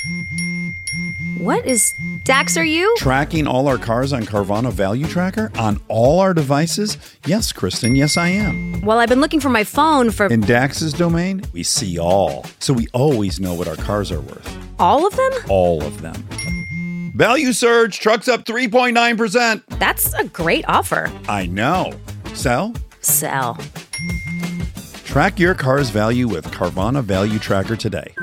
What is... Dax, are you? Tracking all our cars on Carvana Value Tracker on all our devices? Yes, Kristen, yes I am. Well, I've been looking for my phone for... In Dax's domain, we see all. So we always know what our cars are worth. All of them? All of them. Value surge, trucks up 3.9%. That's a great offer. I know. Sell? Sell. Track your car's value with Carvana Value Tracker today.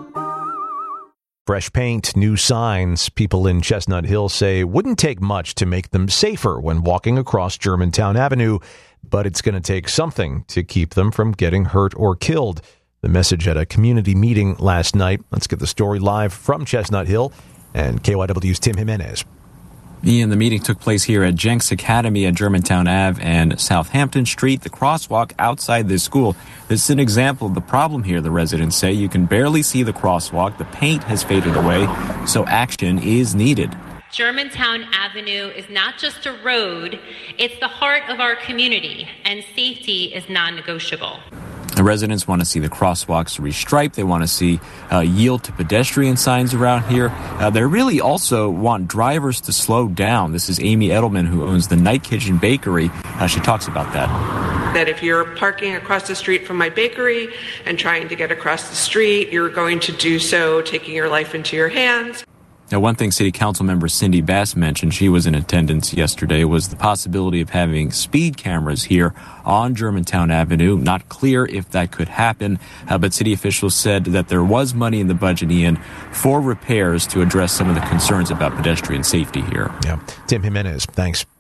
Fresh paint, new signs. People in Chestnut Hill say wouldn't take much to make them safer when walking across Germantown Avenue, but it's going to take something to keep them from getting hurt or killed. The message at a community meeting last night. Let's get the story live from Chestnut Hill and KYW's Tim Jimenez. Ian, the meeting took place here at Jenks Academy at Germantown Ave and Southampton Street, the crosswalk outside this school. This is an example of the problem here, the residents say. You can barely see the crosswalk. The paint has faded away, so action is needed. Germantown Avenue is not just a road, it's the heart of our community, and safety is non-negotiable. The residents want to see the crosswalks restriped. They want to see yield to pedestrian signs around here. They really also want drivers to slow down. This is Amy Edelman, who owns the Night Kitchen Bakery. She talks about that. That if you're parking across the street from my bakery and trying to get across the street, you're going to do so taking your life into your hands. Now, one thing City Council member Cindy Bass mentioned, she was in attendance yesterday, was the possibility of having speed cameras here on Germantown Avenue. Not clear if that could happen, but city officials said that there was money in the budget, Ian, for repairs to address some of the concerns about pedestrian safety here. Yeah. Tim Jimenez, thanks.